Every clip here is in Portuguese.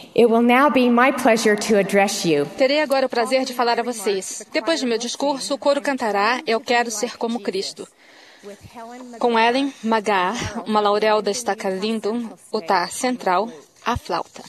It will now be my pleasure to address you. Terei agora o prazer de falar a vocês. Depois de meu discurso, o coro cantará Eu Quero Ser Como Cristo. Com Ellen McGarr, uma laurel da estaca Lyndon, Utah Central, a flauta.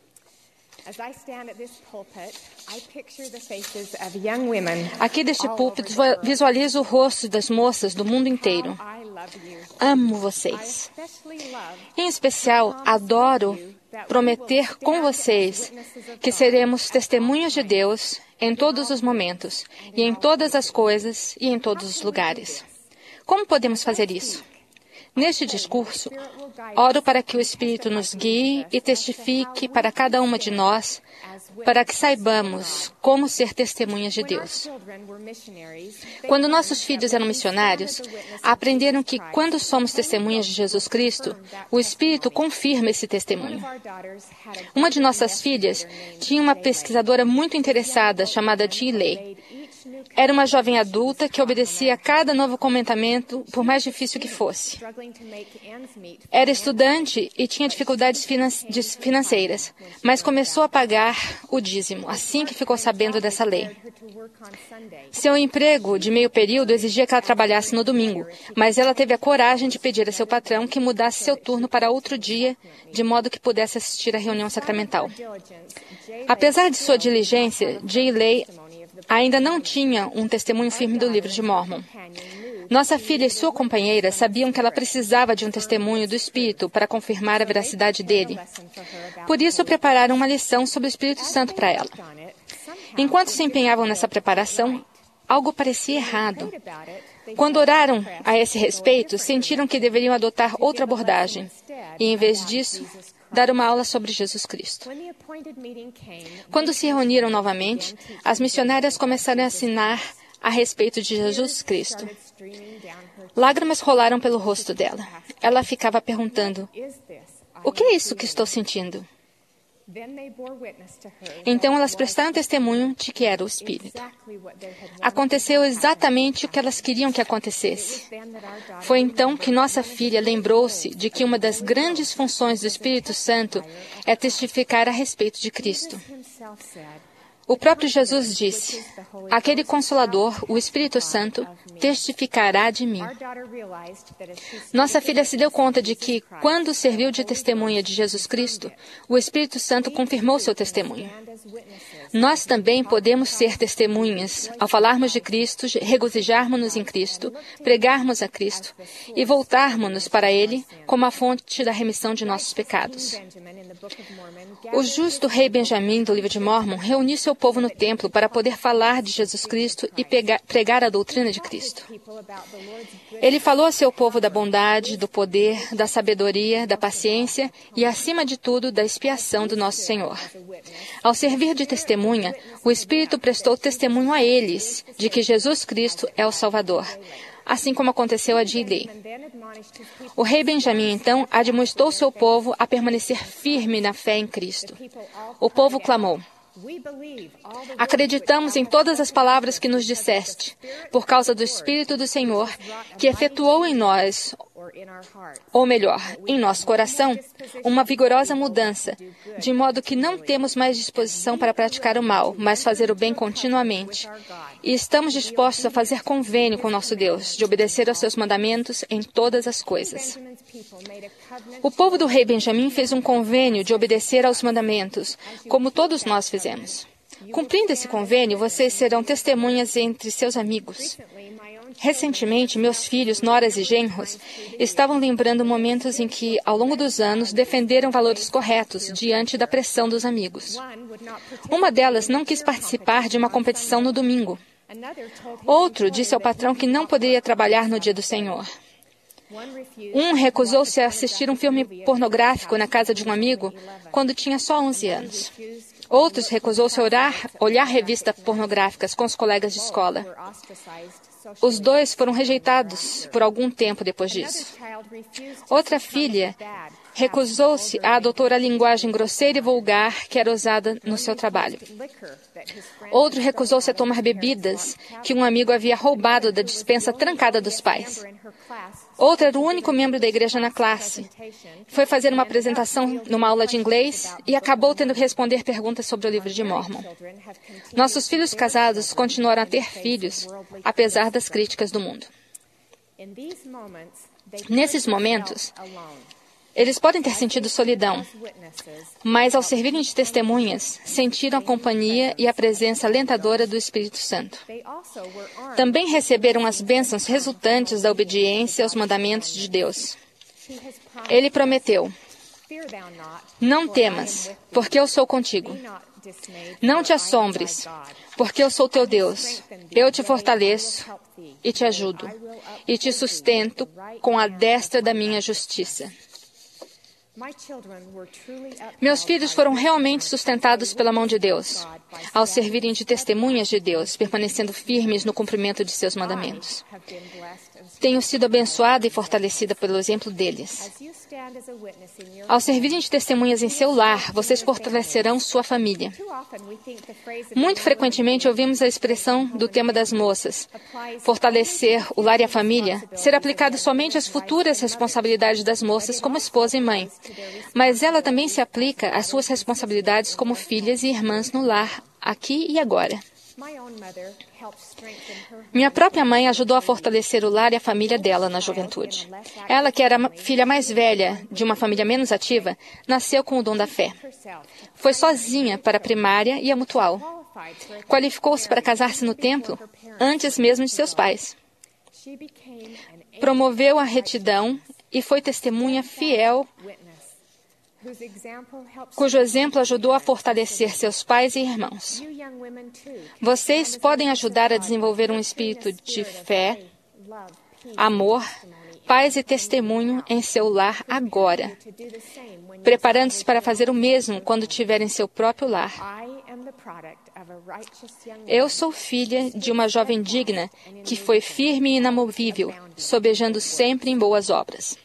Aqui deste púlpito visualizo o rosto das moças do mundo inteiro. Amo vocês. Em especial, adoro prometer com vocês que seremos testemunhas de Deus em todos os momentos, e em todas as coisas e em todos os lugares. Como podemos fazer isso? Neste discurso, oro para que o Espírito nos guie e testifique para cada uma de nós, para que saibamos como ser testemunhas de Deus. Quando nossos filhos eram missionários, aprenderam que quando somos testemunhas de Jesus Cristo, o Espírito confirma esse testemunho. Uma de nossas filhas tinha uma pesquisadora muito interessada chamada G. Lay. Era uma jovem adulta que obedecia a cada novo comentamento, por mais difícil que fosse. Era estudante e tinha dificuldades financeiras, mas começou a pagar o dízimo assim que ficou sabendo dessa lei. Seu emprego de meio período exigia que ela trabalhasse no domingo, mas ela teve a coragem de pedir a seu patrão que mudasse seu turno para outro dia, de modo que pudesse assistir à reunião sacramental. Apesar de sua diligência, J. Lay ainda não tinha um testemunho firme do livro de Mórmon. Nossa filha e sua companheira sabiam que ela precisava de um testemunho do Espírito para confirmar a veracidade dele. Por isso, prepararam uma lição sobre o Espírito Santo para ela. Enquanto se empenhavam nessa preparação, algo parecia errado. Quando oraram a esse respeito, sentiram que deveriam adotar outra abordagem e, em vez disso, dar uma aula sobre Jesus Cristo. Quando se reuniram novamente, as missionárias começaram a ensinar a respeito de Jesus Cristo. Lágrimas rolaram pelo rosto dela. Ela ficava perguntando, o que é isso que estou sentindo? Então elas prestaram testemunho de que era o Espírito. Aconteceu exatamente o que elas queriam que acontecesse. Foi então que nossa filha lembrou-se de que uma das grandes funções do Espírito Santo é testificar a respeito de Cristo. O próprio Jesus disse, aquele Consolador, o Espírito Santo, testificará de mim. Nossa filha se deu conta de que, quando serviu de testemunha de Jesus Cristo, o Espírito Santo confirmou seu testemunho. Nós também podemos ser testemunhas ao falarmos de Cristo, regozijarmos-nos em Cristo, pregarmos a Cristo e voltarmos-nos para Ele como a fonte da remissão de nossos pecados. O justo rei Benjamim, do livro de Mórmon, reuniu seu povo no templo para poder falar de Jesus Cristo e pregar a doutrina de Cristo. Ele falou a seu povo da bondade, do poder, da sabedoria, da paciência e, acima de tudo, da expiação do nosso Senhor. Ao servir de testemunha, o Espírito prestou testemunho a eles de que Jesus Cristo é o Salvador, assim como aconteceu a Gilei. O rei Benjamim, então, admoestou seu povo a permanecer firme na fé em Cristo. O povo clamou, acreditamos em todas as palavras que nos disseste, por causa do Espírito do Senhor, que efetuou em nós, ou melhor, em nosso coração, uma vigorosa mudança, de modo que não temos mais disposição para praticar o mal, mas fazer o bem continuamente. E estamos dispostos a fazer convênio com nosso Deus, de obedecer aos seus mandamentos em todas as coisas. O povo do rei Benjamim fez um convênio de obedecer aos mandamentos, como todos nós fizemos. Cumprindo esse convênio, vocês serão testemunhas entre seus amigos. Recentemente, meus filhos, noras e genros, estavam lembrando momentos em que, ao longo dos anos, defenderam valores corretos diante da pressão dos amigos. Uma delas não quis participar de uma competição no domingo. Outro disse ao patrão que não poderia trabalhar no dia do Senhor. Um recusou-se a assistir um filme pornográfico na casa de um amigo quando tinha só 11 anos. Outros recusou-se a olhar revistas pornográficas com os colegas de escola. Os dois foram rejeitados por algum tempo depois disso. Outra filha recusou-se a adotar a linguagem grosseira e vulgar que era usada no seu trabalho. Outro recusou-se a tomar bebidas que um amigo havia roubado da despensa trancada dos pais. Outro era o único membro da igreja na classe. Foi fazer uma apresentação numa aula de inglês e acabou tendo que responder perguntas sobre o livro de Mórmon. Nossos filhos casados continuaram a ter filhos, apesar das críticas do mundo. Nesses momentos, eles podem ter sentido solidão, mas ao servirem de testemunhas, sentiram a companhia e a presença alentadora do Espírito Santo. Também receberam as bênçãos resultantes da obediência aos mandamentos de Deus. Ele prometeu: não temas, porque eu sou contigo. Não te assombres, porque eu sou teu Deus. Eu te fortaleço e te ajudo, e te sustento com a destra da minha justiça. Meus filhos foram realmente sustentados pela mão de Deus, ao servirem de testemunhas de Deus, permanecendo firmes no cumprimento de seus mandamentos. Tenho sido abençoada e fortalecida pelo exemplo deles. Ao servirem de testemunhas em seu lar, vocês fortalecerão sua família. Muito frequentemente ouvimos a expressão do tema das moças, fortalecer o lar e a família, ser aplicado somente às futuras responsabilidades das moças como esposa e mãe. Mas ela também se aplica às suas responsabilidades como filhas e irmãs no lar, aqui e agora. Minha própria mãe ajudou a fortalecer o lar e a família dela na juventude. Ela, que era a filha mais velha de uma família menos ativa, nasceu com o dom da fé. Foi sozinha para a primária e a mutual. Qualificou-se para casar-se no templo antes mesmo de seus pais. Promoveu a retidão e foi testemunha fiel, cujo exemplo ajudou a fortalecer seus pais e irmãos. Vocês podem ajudar a desenvolver um espírito de fé, amor, paz e testemunho em seu lar agora, preparando-se para fazer o mesmo quando tiverem seu próprio lar. Eu sou filha de uma jovem digna que foi firme e inamovível, sobejando sempre em boas obras.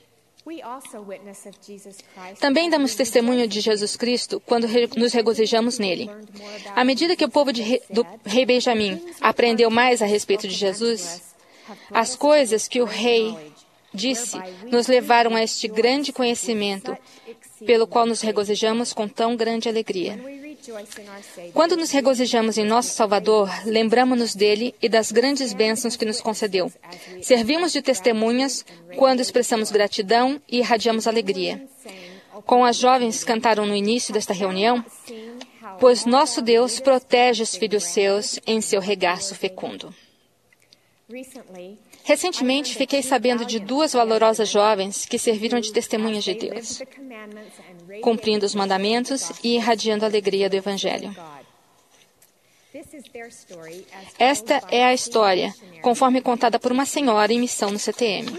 Também damos testemunho de Jesus Cristo quando nos regozijamos nele. À medida que o povo do rei Benjamim aprendeu mais a respeito de Jesus, as coisas que o rei disse nos levaram a este grande conhecimento, pelo qual nos regozijamos com tão grande alegria. Quando nos regozijamos em nosso Salvador, lembramos-nos dele e das grandes bênçãos que nos concedeu. Servimos de testemunhas quando expressamos gratidão e irradiamos alegria. Como as jovens cantaram no início desta reunião, pois nosso Deus protege os filhos seus em seu regaço fecundo. Recentemente, fiquei sabendo de duas valorosas jovens que serviram de testemunhas de Deus, cumprindo os mandamentos e irradiando a alegria do Evangelho. Esta é a história, conforme contada por uma senhora em missão no CTM.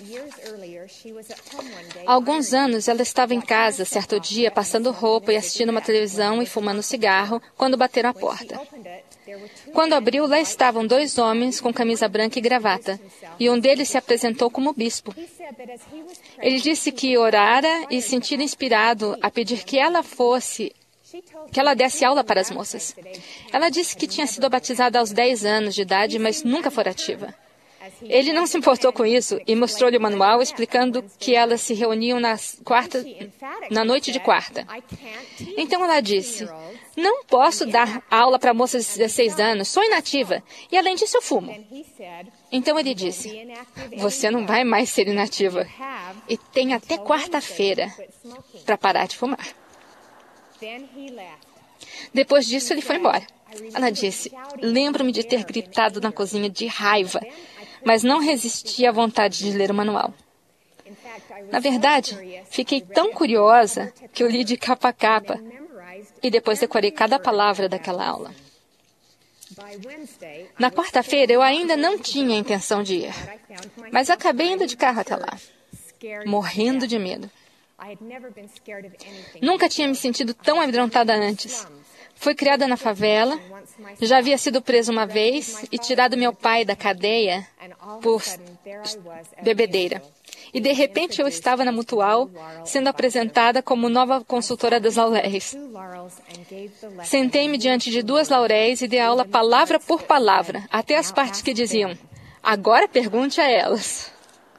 Há alguns anos, ela estava em casa, certo dia, passando roupa e assistindo uma televisão e fumando cigarro, quando bateram à porta. Quando abriu, lá estavam dois homens com camisa branca e gravata, e um deles se apresentou como bispo. Ele disse que orara e se sentira inspirado a pedir que ela desse aula para as moças. Ela disse que tinha sido batizada aos 10 anos de idade, mas nunca fora ativa. Ele não se importou com isso e mostrou-lhe o manual explicando que elas se reuniam na noite de quarta. Então ela disse: não posso dar aula para moças de 16 anos, sou inativa e além disso eu fumo. Então ele disse: você não vai mais ser inativa e tem até quarta-feira para parar de fumar. Depois disso ele foi embora. Ela disse: lembro-me de ter gritado na cozinha de raiva, mas não resisti à vontade de ler o manual. Na verdade, fiquei tão curiosa que eu li de capa a capa e depois decorei cada palavra daquela aula. Na quarta-feira, eu ainda não tinha intenção de ir, mas acabei indo de carro até lá, morrendo de medo. Nunca tinha me sentido tão amedrontada antes. Fui criada na favela, já havia sido presa uma vez e tirado meu pai da cadeia por bebedeira. E de repente eu estava na Mutual, sendo apresentada como nova consultora das lauréis. Sentei-me diante de 2 lauréis e dei aula palavra por palavra, até as partes que diziam, agora pergunte a elas.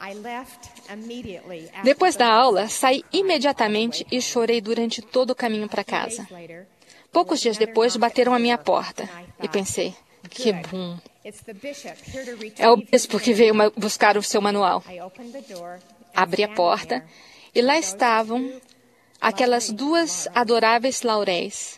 Depois da aula, saí imediatamente e chorei durante todo o caminho para casa. Poucos dias depois, bateram à minha porta e pensei, que bom. É o bispo que veio buscar o seu manual. Abri a porta e lá estavam aquelas 2 adoráveis lauréis.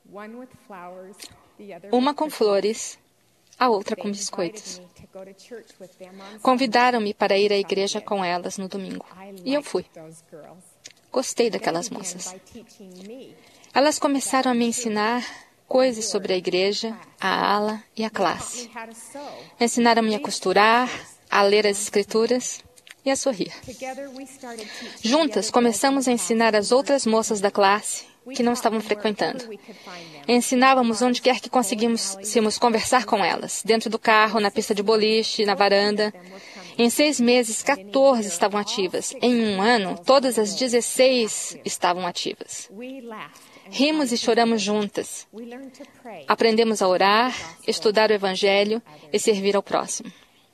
Uma com flores, a outra com biscoitos. Convidaram-me para ir à igreja com elas no domingo. E eu fui. Gostei daquelas moças. Elas começaram a me ensinar coisas sobre a igreja, a ala e a classe. Ensinaram-me a costurar, a ler as escrituras e a sorrir. Juntas, começamos a ensinar as outras moças da classe que não estavam frequentando. Ensinávamos onde quer que conseguíssemos conversar com elas, dentro do carro, na pista de boliche, na varanda. Em 6 meses, 14 estavam ativas. Em 1 ano, todas as 16 estavam ativas. Rimos e choramos juntas. Aprendemos a orar, estudar o Evangelho e servir ao próximo.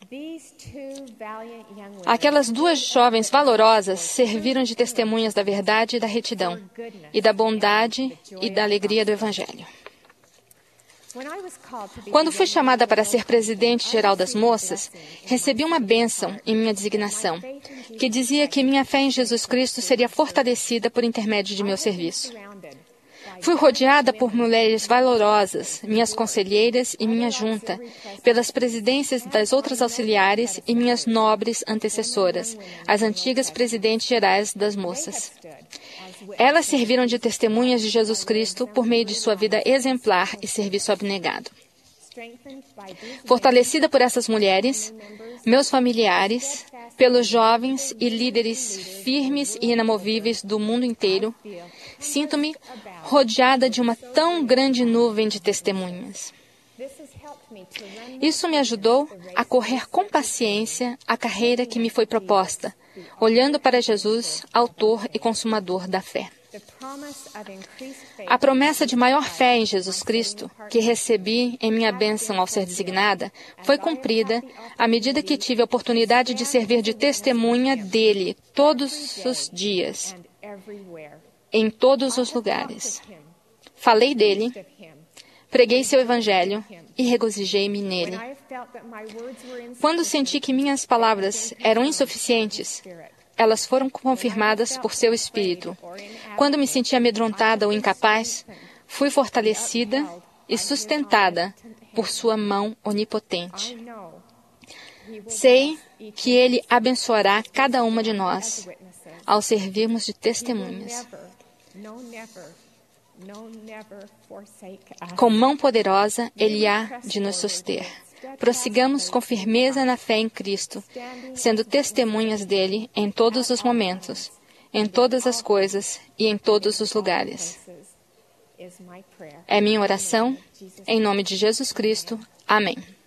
Aquelas 2 jovens valorosas serviram de testemunhas da verdade e da retidão, e da bondade e da alegria do Evangelho. Quando fui chamada para ser presidente geral das moças, recebi uma bênção em minha designação, que dizia que minha fé em Jesus Cristo seria fortalecida por intermédio de meu serviço. Fui rodeada por mulheres valorosas, minhas conselheiras e minha junta, pelas presidências das outras auxiliares e minhas nobres antecessoras, as antigas presidentes gerais das moças. Elas serviram de testemunhas de Jesus Cristo por meio de sua vida exemplar e serviço abnegado. Fortalecida por essas mulheres, meus familiares, pelos jovens e líderes firmes e inamovíveis do mundo inteiro, sinto-me rodeada de uma tão grande nuvem de testemunhas. Isso me ajudou a correr com paciência a carreira que me foi proposta, olhando para Jesus, autor e consumador da fé. A promessa de maior fé em Jesus Cristo, que recebi em minha bênção ao ser designada, foi cumprida à medida que tive a oportunidade de servir de testemunha dele todos os dias, em todos os lugares. Falei dele, preguei seu evangelho e regozijei-me nele. Quando senti que minhas palavras eram insuficientes, elas foram confirmadas por seu Espírito. Quando me senti amedrontada ou incapaz, fui fortalecida e sustentada por sua mão onipotente. Sei que Ele abençoará cada uma de nós ao servirmos de testemunhas. Com mão poderosa, Ele há de nos suster. Prossigamos com firmeza na fé em Cristo, sendo testemunhas dele em todos os momentos, em todas as coisas e em todos os lugares. É minha oração, em nome de Jesus Cristo. Amém.